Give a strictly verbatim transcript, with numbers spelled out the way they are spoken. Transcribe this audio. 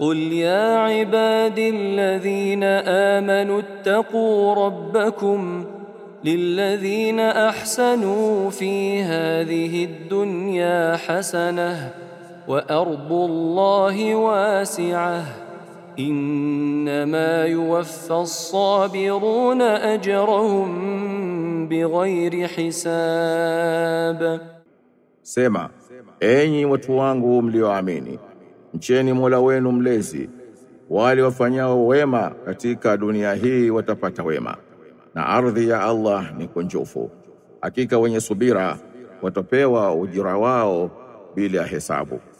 قل يا عبادي الذين آمنوا اتقوا ربكم للذين أحسنوا في هذه الدنيا حسنة وأرض الله واسعة إنما يوفى الصابرون أجرهم بغير حساب. Sema, enyi watu wangu mlioamini, mcheni Mola wenu mlezi, wale wafanyao wema katika dunia hii watapata wema, na ardhi ya Allah ni kunjufu. Hakika wenye subira watapewa ujira wao bila hesabu.